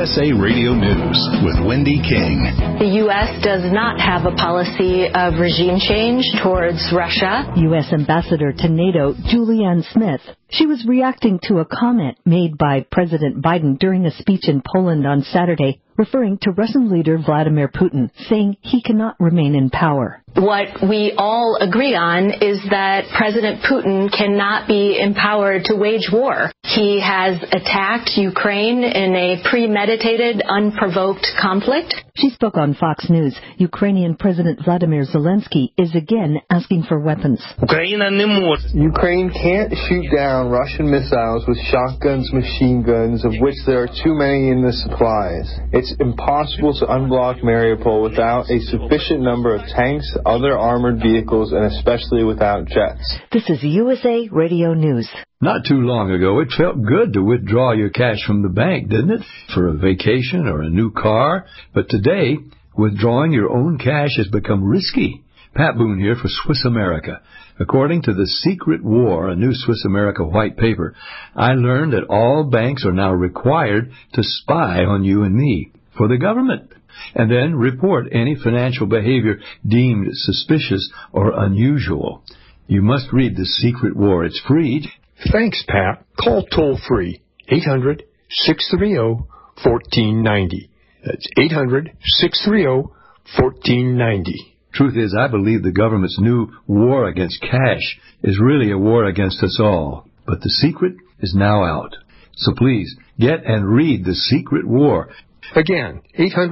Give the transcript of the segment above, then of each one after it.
USA Radio News with Wendy King. The U.S. does not have a policy of regime change towards Russia. U.S. Ambassador to NATO, Julianne Smith. She was reacting to a comment made by President Biden during a speech in Poland on Saturday, referring to Russian leader Vladimir Putin, saying he cannot remain in power. What we all agree on is that President Putin cannot be empowered to wage war. He has attacked Ukraine in a premeditated, unprovoked conflict. She spoke on Fox News. Ukrainian President Vladimir Zelensky is again asking for weapons. Ukraine can't shoot down Russian missiles with shotguns, machine guns, of which there are too many in the supplies. It's impossible to unblock Mariupol without a sufficient number of tanks, other armored vehicles, and especially without jets. This is USA Radio News. Not too long ago, it felt good to withdraw your cash from the bank, didn't it? For a vacation or a new car. But today, withdrawing your own cash has become risky. Pat Boone here for Swiss America. According to The Secret War, a new Swiss America white paper, I learned that all banks are now required to spy on you and me for the government, and then report any financial behavior deemed suspicious or unusual. You must read The Secret War. It's free. Thanks, Pat. Call toll-free 800-630-1490. That's 800-630-1490. Truth is, I believe the government's new war against cash is really a war against us all. But the secret is now out. So please, get and read The Secret War. Again,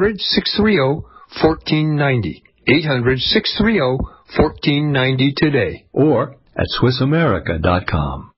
800-630-1490. 800-630-1490 today. Or at SwissAmerica.com.